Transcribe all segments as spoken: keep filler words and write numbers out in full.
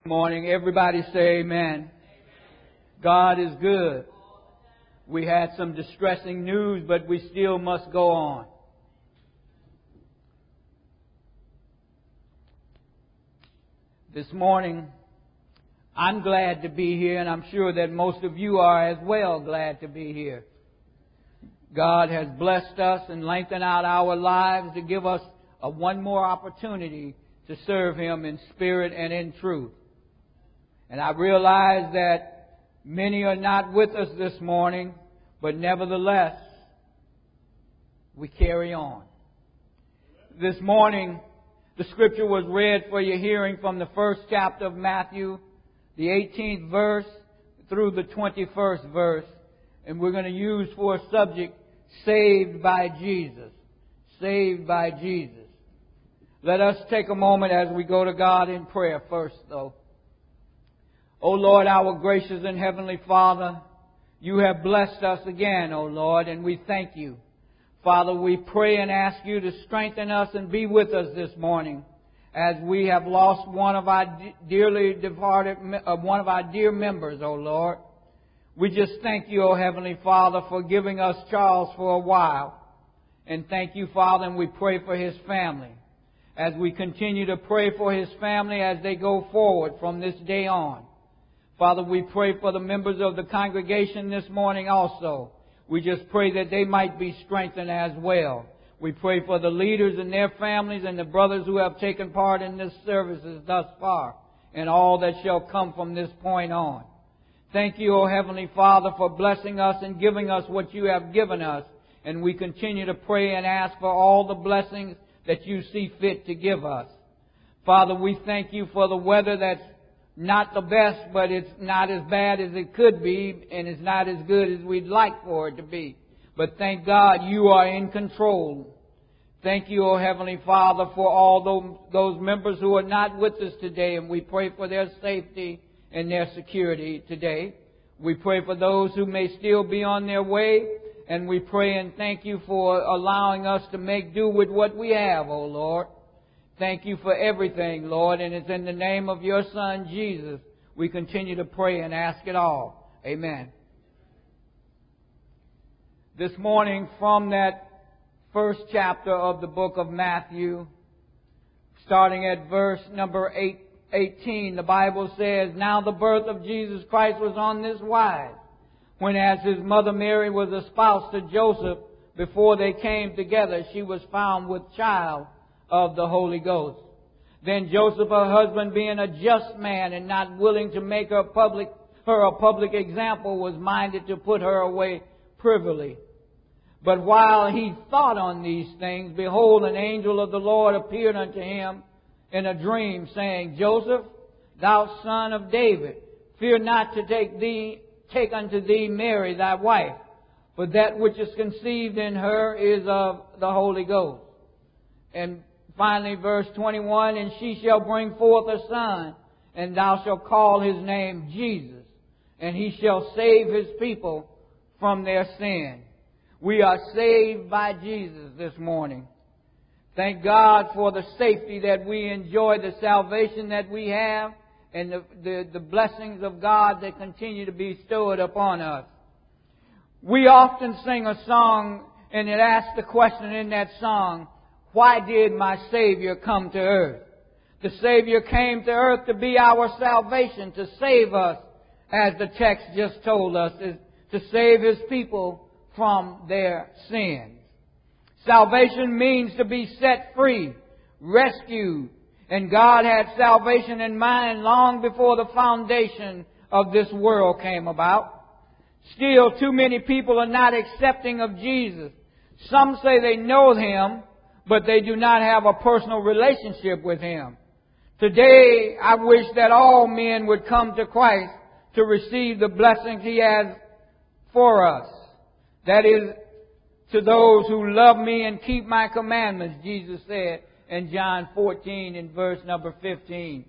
Morning. Everybody say amen. God is good. We had some distressing news, but we still must go on. This morning, I'm glad to be here, and I'm sure that most of you are as well glad to be here. God has blessed us and lengthened out our lives to give us a one more opportunity to serve Him in spirit and in truth. And I realize that many are not with us this morning, but nevertheless, we carry on. This morning, the scripture was read for your hearing from the first chapter of Matthew, the eighteenth verse through the twenty-first verse. And we're going to use for a subject, saved by Jesus. Saved by Jesus. Let us take a moment as we go to God in prayer first, though. O Lord, our gracious and heavenly Father, You have blessed us again, O Lord, and we thank You. Father, we pray and ask You to strengthen us and be with us this morning as we have lost one of our dearly departed, uh, one of our dear members, O Lord. We just thank You, O Heavenly Father, for giving us Charles for a while. And thank You, Father, and we pray for his family. As we continue to pray for his family as they go forward from this day on. Father, we pray for the members of the congregation this morning also. We just pray that they might be strengthened as well. We pray for the leaders and their families and the brothers who have taken part in this services thus far and all that shall come from this point on. Thank You, O Heavenly Father, for blessing us and giving us what You have given us. And we continue to pray and ask for all the blessings that You see fit to give us. Father, we thank You for the weather that's not the best, but it's not as bad as it could be, and it's not as good as we'd like for it to be. But thank God You are in control. Thank You, O Heavenly Father, for all those, those members who are not with us today, and we pray for their safety and their security today. We pray for those who may still be on their way, and we pray and thank You for allowing us to make do with what we have, O Lord. Thank You for everything, Lord, and it's in the name of Your Son, Jesus, we continue to pray and ask it all. Amen. This morning, from that first chapter of the book of Matthew, starting at verse number eight, eighteen, the Bible says, Now the birth of Jesus Christ was on this wise, when as His mother Mary was espoused to Joseph, before they came together, she was found with child of the Holy Ghost. Then Joseph, her husband, being a just man and not willing to make her public, her a public example, was minded to put her away privily. But while he thought on these things, behold, an angel of the Lord appeared unto him in a dream, saying, Joseph, thou son of David, fear not to take thee, take unto thee Mary thy wife, for that which is conceived in her is of the Holy Ghost. And finally, verse twenty-one, And she shall bring forth a son, and thou shalt call his name Jesus, and he shall save his people from their sin. We are saved by Jesus this morning. Thank God for the safety that we enjoy, the salvation that we have, and the, the, the blessings of God that continue to be bestowed upon us. We often sing a song, and it asks the question in that song, Why did my Savior come to earth? The Savior came to earth to be our salvation, to save us, as the text just told us, is to save His people from their sins. Salvation means to be set free, rescued. And God had salvation in mind long before the foundation of this world came about. Still, too many people are not accepting of Jesus. Some say they know Him, but they do not have a personal relationship with Him. Today, I wish that all men would come to Christ to receive the blessings He has for us. That is, to those who love Me and keep My commandments, Jesus said in John fourteen in verse number fifteen.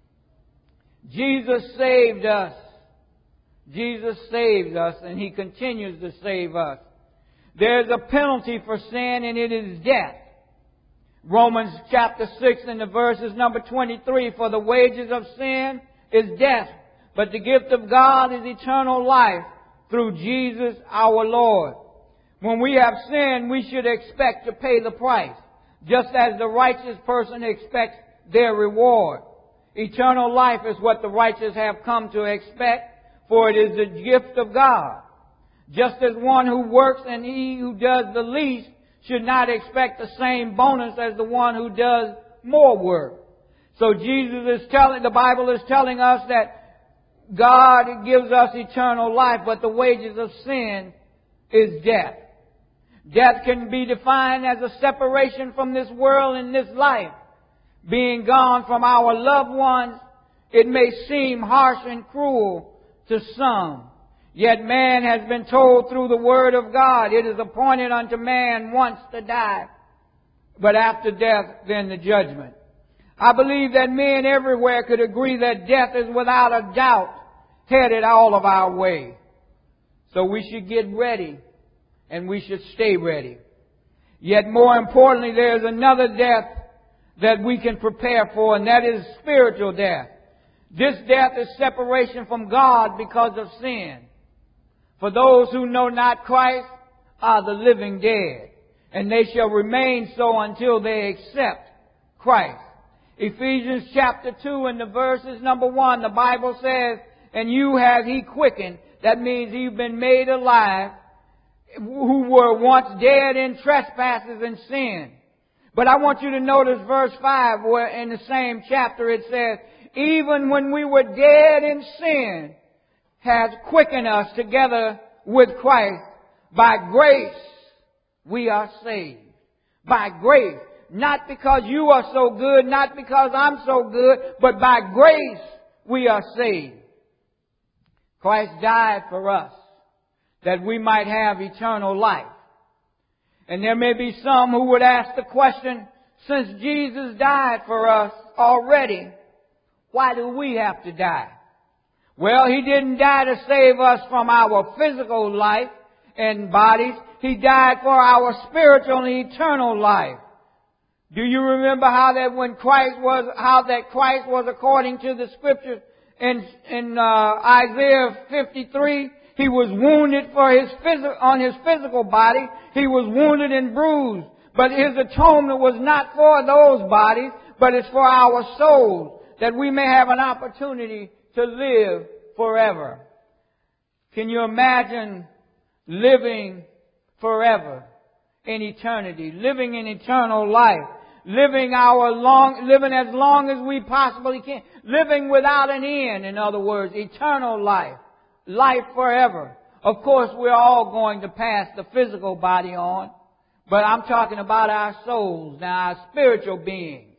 Jesus saved us. Jesus saved us, and He continues to save us. There's a penalty for sin, and it is death. Romans chapter six and the verses number twenty-three, for the wages of sin is death, but the gift of God is eternal life through Jesus our Lord. When we have sinned, we should expect to pay the price, just as the righteous person expects their reward. Eternal life is what the righteous have come to expect, for it is the gift of God. Just as one who works and he who does the least should not expect the same bonus as the one who does more work. So Jesus is telling, the Bible is telling us that God gives us eternal life, but the wages of sin is death. Death can be defined as a separation from this world and this life. Being gone from our loved ones, it may seem harsh and cruel to some. Yet man has been told through the Word of God, it is appointed unto man once to die, but after death, then the judgment. I believe that men everywhere could agree that death is without a doubt headed all of our way. So we should get ready, and we should stay ready. Yet more importantly, there is another death that we can prepare for, and that is spiritual death. This death is separation from God because of sin. For those who know not Christ are the living dead, and they shall remain so until they accept Christ. Ephesians chapter two and the verses number one, the Bible says, and you have He quickened. That means you've been made alive, who were once dead in trespasses and sin. But I want you to notice verse five, where in the same chapter it says, even when we were dead in sin, has quickened us together with Christ. By grace, we are saved. By grace. Not because you are so good, not because I'm so good, but by grace, we are saved. Christ died for us, that we might have eternal life. And there may be some who would ask the question, since Jesus died for us already, why do we have to die? Well, He didn't die to save us from our physical life and bodies. He died for our spiritual and eternal life. Do you remember how that when Christ was, how that Christ was according to the Scriptures in, in uh, Isaiah fifty-three? He was wounded for his phys- on his physical body. He was wounded and bruised. But His atonement was not for those bodies, but it's for our souls, that we may have an opportunity to live forever. Can you imagine living forever in eternity, living in eternal life, living our long, living as long as we possibly can, living without an end, in other words, eternal life, life forever. Of course, we're all going to pass the physical body on, but I'm talking about our souls, now our spiritual beings.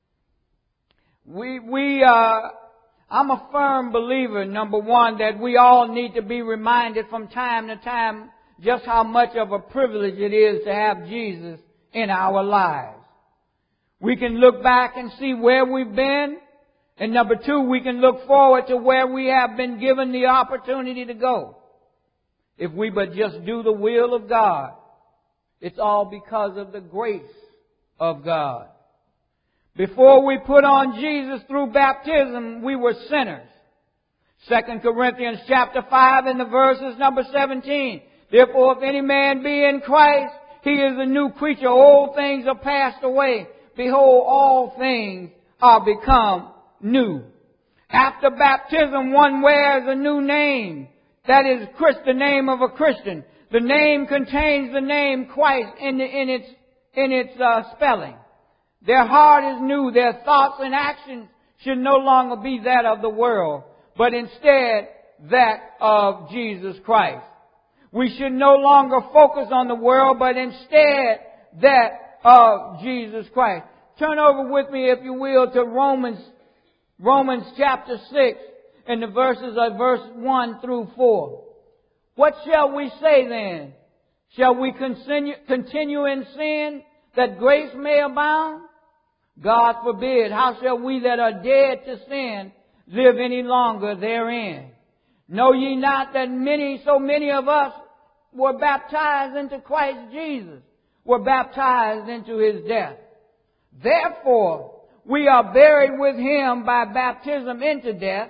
We, we, uh, I'm a firm believer, number one, that we all need to be reminded from time to time just how much of a privilege it is to have Jesus in our lives. We can look back and see where we've been. And number two, we can look forward to where we have been given the opportunity to go. If we but just do the will of God. It's all because of the grace of God. Before we put on Jesus through baptism, we were sinners. Second Corinthians chapter five and the verses number seventeen. Therefore, if any man be in Christ, he is a new creature. Old things are passed away. Behold, all things are become new. After baptism, one wears a new name. That is Christ, the name of a Christian. The name contains the name Christ in, the, in its, in its uh, spelling. Their heart is new. Their thoughts and actions should no longer be that of the world, but instead that of Jesus Christ. We should no longer focus on the world, but instead that of Jesus Christ. Turn over with me, if you will, to Romans, Romans chapter six and the verses of verse one through four. What shall we say then? Shall we continue, continue in sin that grace may abound? God forbid. How shall we that are dead to sin live any longer therein? Know ye not that many, so many of us were baptized into Christ Jesus, were baptized into His death. Therefore, we are buried with Him by baptism into death,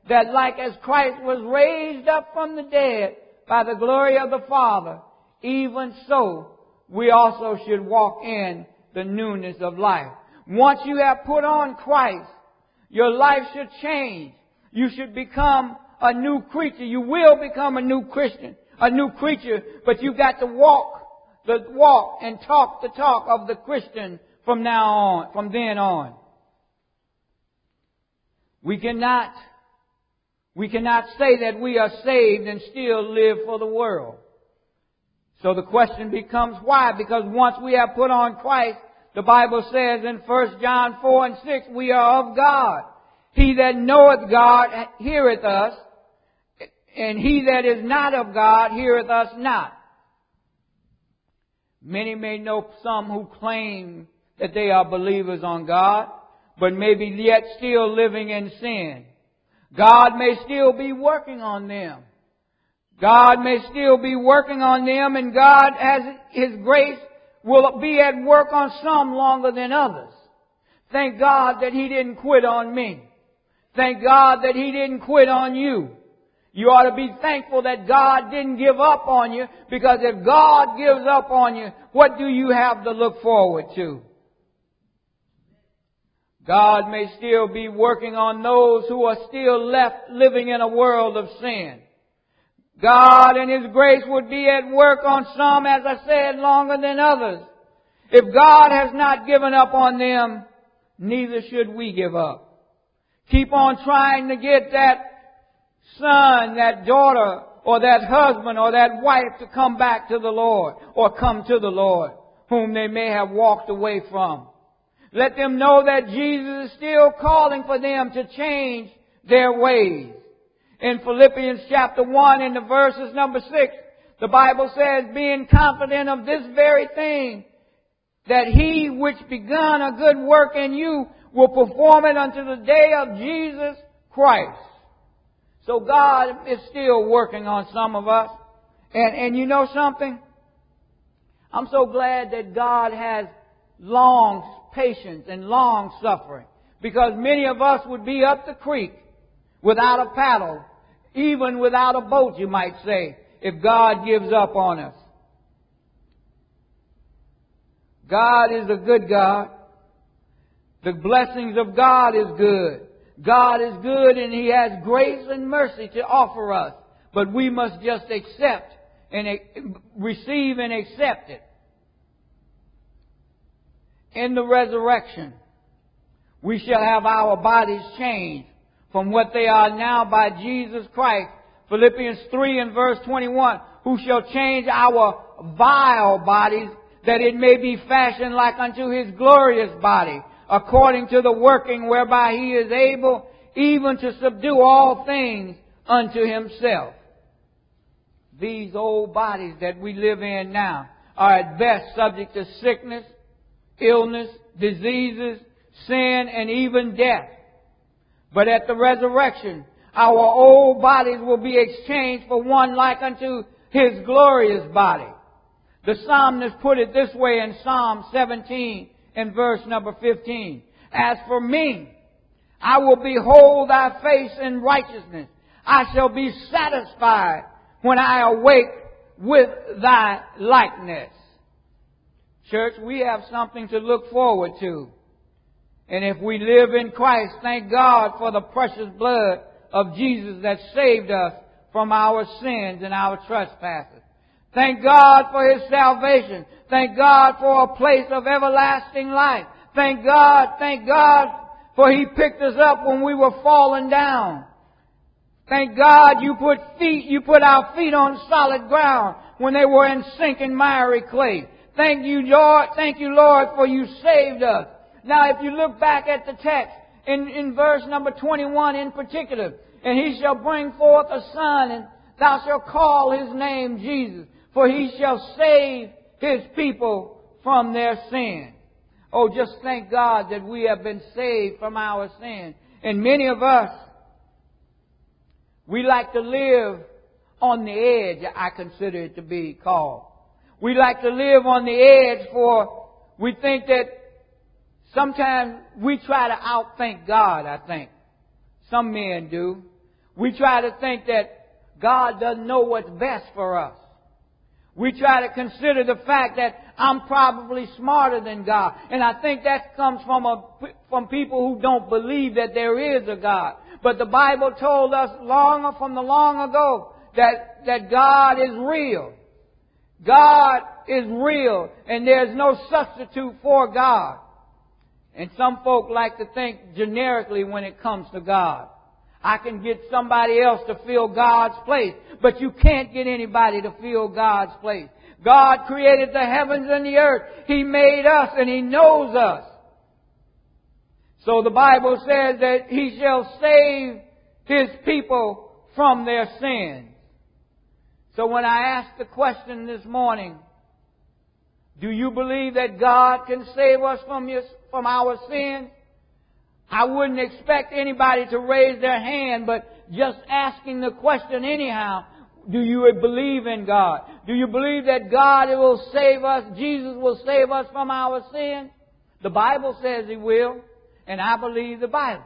that like as Christ was raised up from the dead by the glory of the Father, even so we also should walk in the newness of life. Once you have put on Christ, your life should change. You should become a new creature. You will become a new Christian, a new creature, but you've got to walk the walk and talk the talk of the Christian from now on, from then on. We cannot, we cannot say that we are saved and still live for the world. So the question becomes why? Because once we have put on Christ, the Bible says in First John four and six, we are of God. He that knoweth God heareth us, and he that is not of God heareth us not. Many may know some who claim that they are believers on God, but maybe yet still living in sin. God may still be working on them. God may still be working on them, and God, as His grace, will be at work on some longer than others. Thank God that He didn't quit on me. Thank God that He didn't quit on you. You ought to be thankful that God didn't give up on you, because if God gives up on you, what do you have to look forward to? God may still be working on those who are still left living in a world of sin. God in His grace would be at work on some, as I said, longer than others. If God has not given up on them, neither should we give up. Keep on trying to get that son, that daughter, or that husband, or that wife to come back to the Lord, or come to the Lord, whom they may have walked away from. Let them know that Jesus is still calling for them to change their ways. In Philippians chapter one, in the verses number six, the Bible says, being confident of this very thing, that He which begun a good work in you will perform it unto the day of Jesus Christ. So God is still working on some of us. And, and you know something? I'm so glad that God has long patience and long suffering, because many of us would be up the creek without a paddle, even without a boat, you might say, if God gives up on us. God is a good God. The blessings of God is good. God is good, and He has grace and mercy to offer us. But we must just accept and receive and accept it. In the resurrection, we shall have our bodies changed from what they are now by Jesus Christ. Philippians three and verse twenty-one, who shall change our vile bodies, that it may be fashioned like unto His glorious body, according to the working whereby He is able even to subdue all things unto Himself. These old bodies that we live in now are at best subject to sickness, illness, diseases, sin, and even death. But at the resurrection, our old bodies will be exchanged for one like unto His glorious body. The psalmist put it this way in Psalm seventeen and verse number fifteen. As for me, I will behold Thy face in righteousness. I shall be satisfied when I awake with Thy likeness. Church, we have something to look forward to. And if we live in Christ, thank God for the precious blood of Jesus that saved us from our sins and our trespasses. Thank God for His salvation. Thank God for a place of everlasting life. Thank God, thank God for He picked us up when we were falling down. Thank God you put feet, you put our feet on solid ground when they were in sinking miry clay. Thank you, Lord, thank you, Lord, for you saved us. Now, if you look back at the text, in, in verse number twenty-one in particular, and He shall bring forth a son, and thou shalt call His name Jesus, for He shall save His people from their sin. Oh, just thank God that we have been saved from our sin. And many of us, we like to live on the edge, I consider it to be called. We like to live on the edge, for we think that sometimes we try to outthink God, I think. Some men do. We try to think that God doesn't know what's best for us. We try to consider the fact that I'm probably smarter than God. And I think that comes from a, from people who don't believe that there is a God. But the Bible told us long from the long ago that, that God is real. God is real, and there's no substitute for God. And some folk like to think generically when it comes to God. I can get somebody else to fill God's place, but you can't get anybody to fill God's place. God created the heavens and the earth. He made us, and He knows us. So the Bible says that He shall save His people from their sins. So when I ask the question this morning, do you believe that God can save us from your, from our sins? I wouldn't expect anybody to raise their hand, but just asking the question anyhow, do you believe in God? Do you believe that God will save us, Jesus will save us from our sins? The Bible says He will, and I believe the Bible.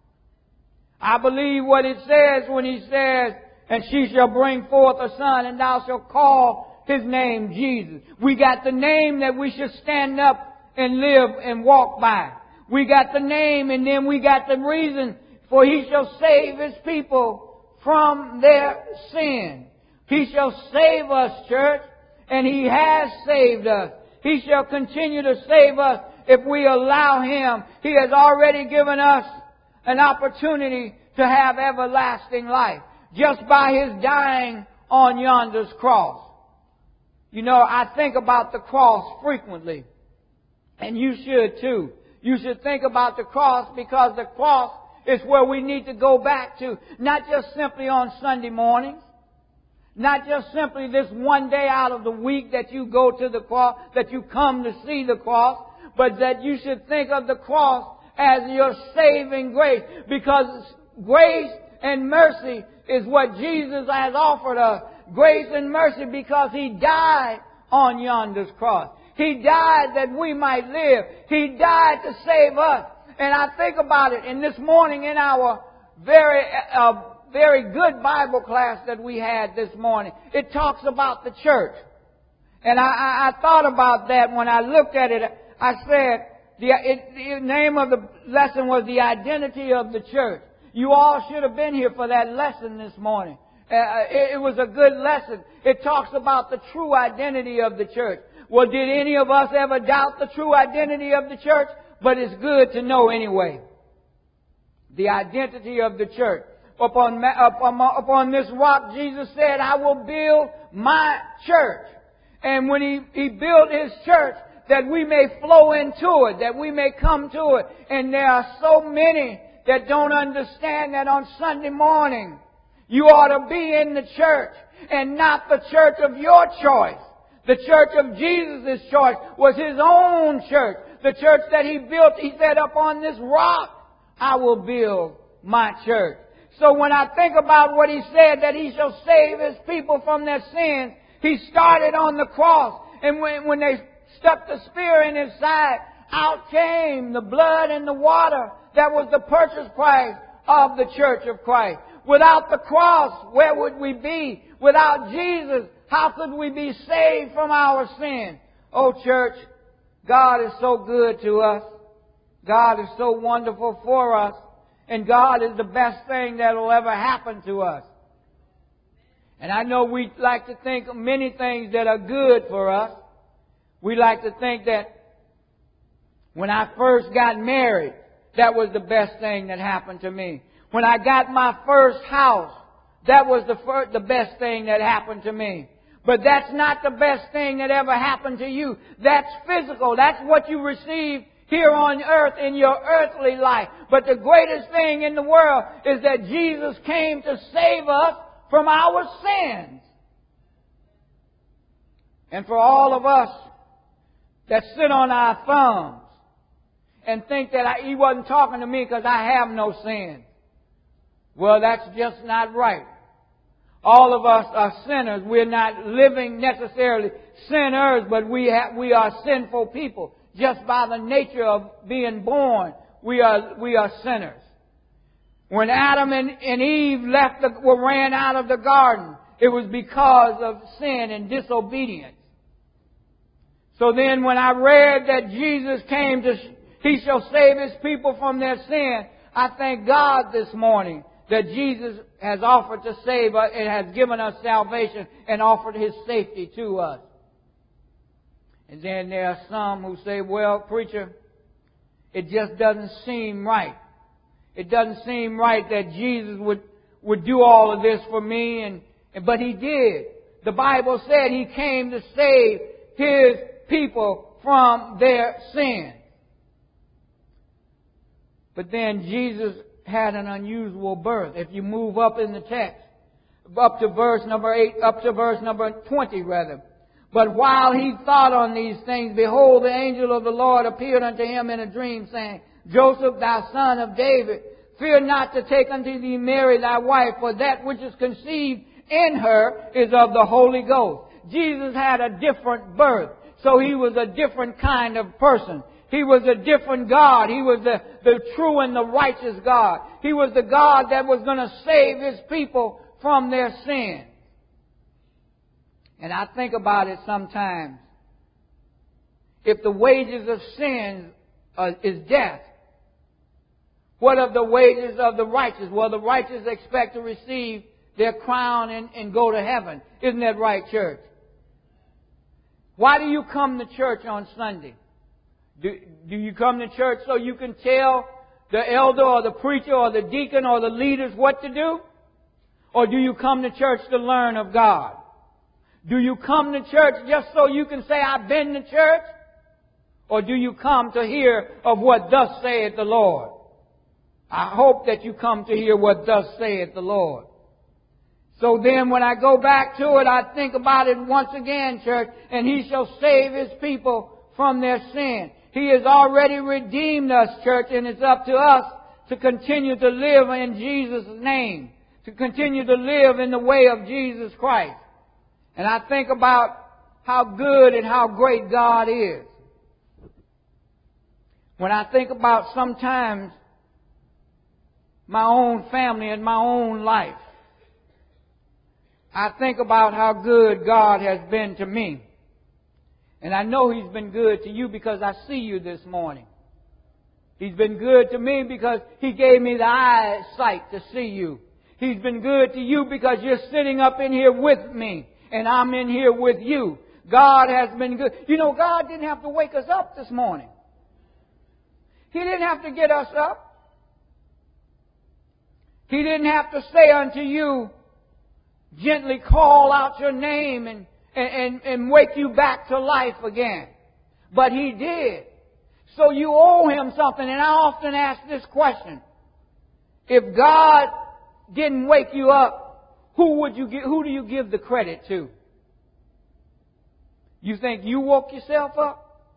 I believe what it says when He says, and she shall bring forth a son, and thou shalt call His name Jesus. We got the name that we should stand up and live and walk by. We got the name, and then we got the reason, for He shall save His people from their sin. He shall save us, church, and He has saved us. He shall continue to save us if we allow Him. He has already given us an opportunity to have everlasting life just by His dying on yonder's cross. You know, I think about the cross frequently, and you should too. You should think about the cross, because the cross is where we need to go back to, not just simply on Sunday mornings, not just simply this one day out of the week that you go to the cross, that you come to see the cross, but that you should think of the cross as your saving grace, because grace and mercy is what Jesus has offered us. Grace and mercy because He died on yonder's cross. He died that we might live. He died to save us. And I think about it, and this morning in our very, uh, very good Bible class that we had this morning, it talks about the church. And I, I, I thought about that when I looked at it. I said, the, it, the name of the lesson was The Identity of the Church. You all should have been here for that lesson this morning. Uh, it, it was a good lesson. It talks about the true identity of the church. Well, did any of us ever doubt the true identity of the church? But it's good to know anyway. The identity of the church. Upon, upon, upon this rock, Jesus said, I will build my church. And when He, he built His church, that we may flow into it, that we may come to it. And there are so many that don't understand that on Sunday morning, you ought to be in the church and not the church of your choice. The church of Jesus' choice was His own church. The church that He built, He said, upon this rock, I will build my church. So when I think about what He said, that He shall save His people from their sins, He started on the cross. And when, when they stuck the spear in His side, out came the blood and the water. That was the purchase price of the church of Christ. Without the cross, where would we be? Without Jesus, how could we be saved from our sin? Oh, church, God is so good to us. God is so wonderful for us. And God is the best thing that will ever happen to us. And I know we like to think of many things that are good for us. We like to think that when I first got married, that was the best thing that happened to me. When I got my first house, that was the first, the best thing that happened to me. But that's not the best thing that ever happened to you. That's physical. That's what you receive here on earth in your earthly life. But the greatest thing in the world is that Jesus came to save us from our sins. And for all of us that sit on our thumbs and think that I, He wasn't talking to me because I have no sin. Well, that's just not right. All of us are sinners. We're not living necessarily sinners, but we have, we are sinful people. Just by the nature of being born, we are, we are sinners. When Adam and, and Eve left the, were ran out of the garden, it was because of sin and disobedience. So then when I read that Jesus came to, He shall save His people from their sin, I thank God this morning that Jesus has offered to save us and has given us salvation and offered His safety to us. And then there are some who say, well, preacher, it just doesn't seem right. It doesn't seem right that Jesus would, would do all of this for me, and, and but He did. The Bible said He came to save His people from their sin. But then Jesus had an unusual birth. If you move up in the text, up to verse number eight, up to verse number twenty rather. But while he thought on these things, behold, the angel of the Lord appeared unto him in a dream, saying, Joseph, thou son of David, fear not to take unto thee Mary thy wife, for that which is conceived in her is of the Holy Ghost. Jesus had a different birth, so He was a different kind of person. He was a different God. He was the, the true and the righteous God. He was the God that was going to save His people from their sin. And I think about it sometimes. If the wages of sin uh, is death, what of the wages of the righteous? Well, the righteous expect to receive their crown and, and go to heaven. Isn't that right, church? Why do you come to church on Sunday? Do, do you come to church so you can tell the elder or the preacher or the deacon or the leaders what to do? Or do you come to church to learn of God? Do you come to church just so you can say, I've been to church? Or do you come to hear of what thus saith the Lord? I hope that you come to hear what thus saith the Lord. So then when I go back to it, I think about it once again, church, and He shall save His people from their sin. He has already redeemed us, church, and it's up to us to continue to live in Jesus' name, to continue to live in the way of Jesus Christ. And I think about how good and how great God is. When I think about sometimes my own family and my own life, I think about how good God has been to me. And I know He's been good to you because I see you this morning. He's been good to me because He gave me the eyesight to see you. He's been good to you because you're sitting up in here with me and I'm in here with you. God has been good. You know, God didn't have to wake us up this morning. He didn't have to get us up. He didn't have to say unto you, gently call out your name and And, and, and wake you back to life again. But He did. So you owe Him something. And I often ask this question. If God didn't wake you up, who would you give, who do you give the credit to? You think you woke yourself up?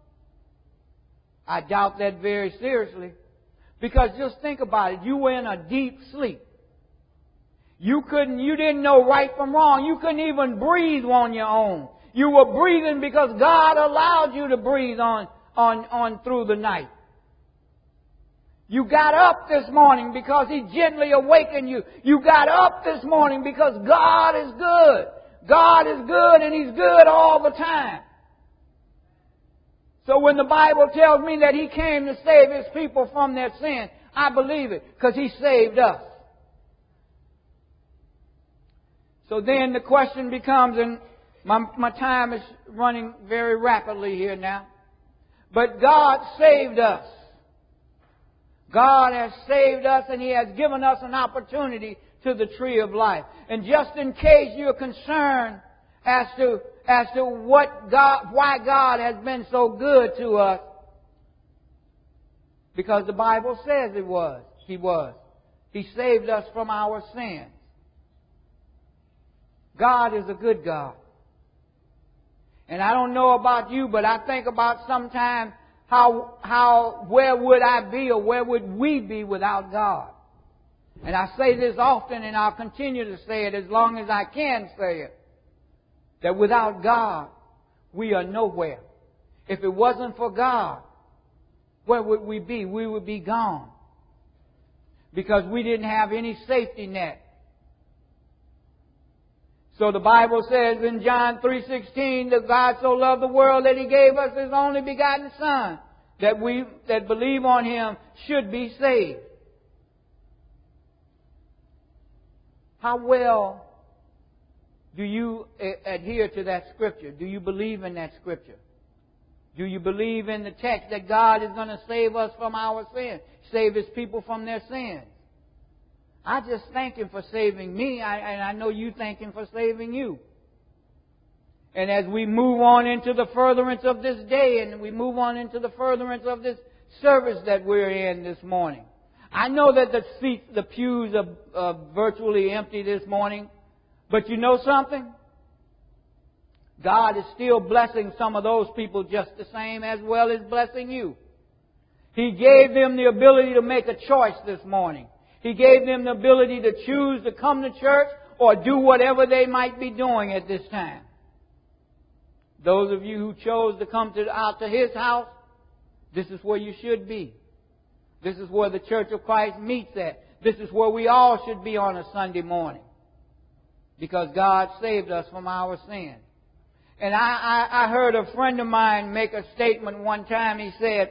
I doubt that very seriously. Because just think about it. You were in a deep sleep. You couldn't, you didn't know right from wrong. You couldn't even breathe on your own. You were breathing because God allowed you to breathe on, on, on through the night. You got up this morning because He gently awakened you. You got up this morning because God is good. God is good and He's good all the time. So when the Bible tells me that He came to save His people from their sin, I believe it because He saved us. So then the question becomes, and my, my time is running very rapidly here now, but God saved us. God has saved us and He has given us an opportunity to the tree of life. And just in case you're concerned as to, as to what God, why God has been so good to us, because the Bible says it was, He was. He saved us from our sins. God is a good God. And I don't know about you, but I think about sometimes how, how, where would I be or where would we be without God? And I say this often and I'll continue to say it as long as I can say it. That without God, we are nowhere. If it wasn't for God, where would we be? We would be gone. because we didn't have any safety net. So the Bible says in John three sixteen that God so loved the world that He gave us His only begotten Son, that we that believe on Him should be saved. How well do you adhere to that Scripture? Do you believe in that Scripture? Do you believe in the text that God is going to save us from our sins, save His people from their sins? I just thank Him for saving me, I, and I know you thank Him for saving you. And as we move on into the furtherance of this day, and we move on into the furtherance of this service that we're in this morning, I know that the seats, the pews are uh, virtually empty this morning, but you know something? God is still blessing some of those people just the same as well as blessing you. He gave them the ability to make a choice this morning. He gave them the ability to choose to come to church or do whatever they might be doing at this time. Those of you who chose to come to, out to His house, this is where you should be. This is where the Church of Christ meets at. This is where we all should be on a Sunday morning. Because God saved us from our sins. And I, I, I heard a friend of mine make a statement one time. He said,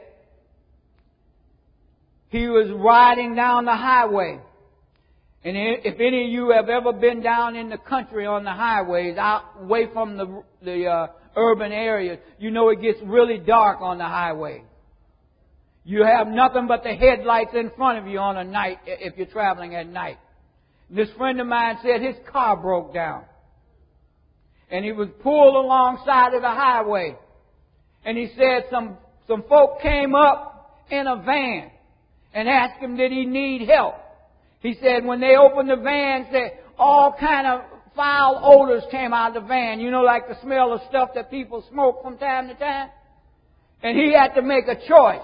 he was riding down the highway. And if any of you have ever been down in the country on the highways, out away from the, the uh, urban areas, you know it gets really dark on the highway. You have nothing but the headlights in front of you on a night if you're traveling at night. This friend of mine said his car broke down. And he was pulled alongside of the highway. And he said some, some folk came up in a van and asked him, did he need help? He said when they opened the van, said all kind of foul odors came out of the van. You know, like the smell of stuff that people smoke from time to time. And he had to make a choice.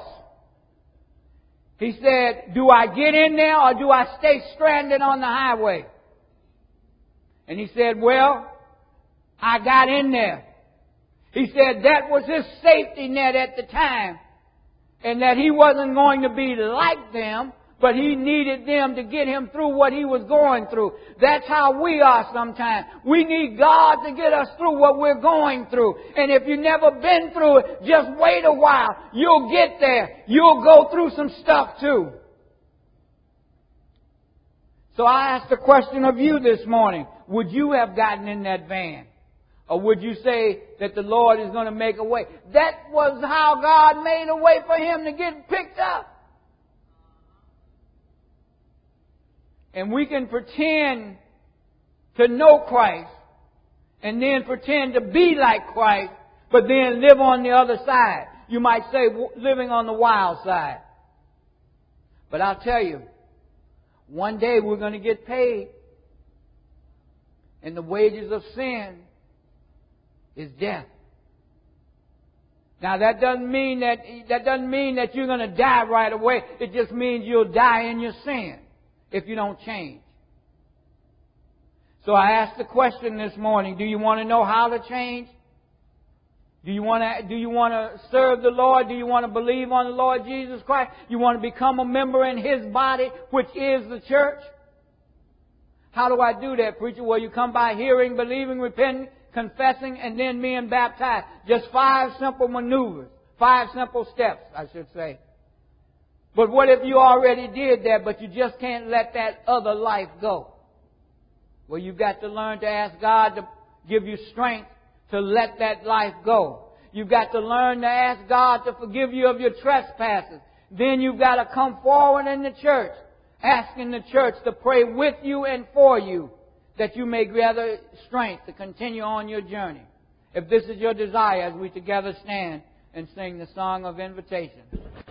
He said, do I get in there or do I stay stranded on the highway? And he said, well, I got in there. He said that was his safety net at the time. And that he wasn't going to be like them, but he needed them to get him through what he was going through. That's how we are sometimes. We need God to get us through what we're going through. And if you've never been through it, just wait a while. You'll get there. You'll go through some stuff too. So I asked the question of you this morning. Would you have gotten in that van? Or would you say that the Lord is going to make a way? That was how God made a way for him to get picked up. And we can pretend to know Christ and then pretend to be like Christ, but then live on the other side. You might say living on the wild side. But I'll tell you, one day we're going to get paid. And the wages of sin is death. Now that doesn't mean that that doesn't mean that you're going to die right away. It just means you'll die in your sin if you don't change. So I asked the question this morning, do you want to know how to change? Do you want to do you want to serve the Lord? Do you want to believe on the Lord Jesus Christ? You want to become a member in His body, which is the church? How do I do that, preacher? Well, you come by hearing, believing, repenting, confessing, and then being baptized. Just five simple maneuvers. Five simple steps, I should say. But what if you already did that, but you just can't let that other life go? Well, you've got to learn to ask God to give you strength to let that life go. You've got to learn to ask God to forgive you of your trespasses. Then you've got to come forward in the church, asking the church to pray with you and for you, that you may gather strength to continue on your journey. If this is your desire, as we together stand and sing the song of invitation.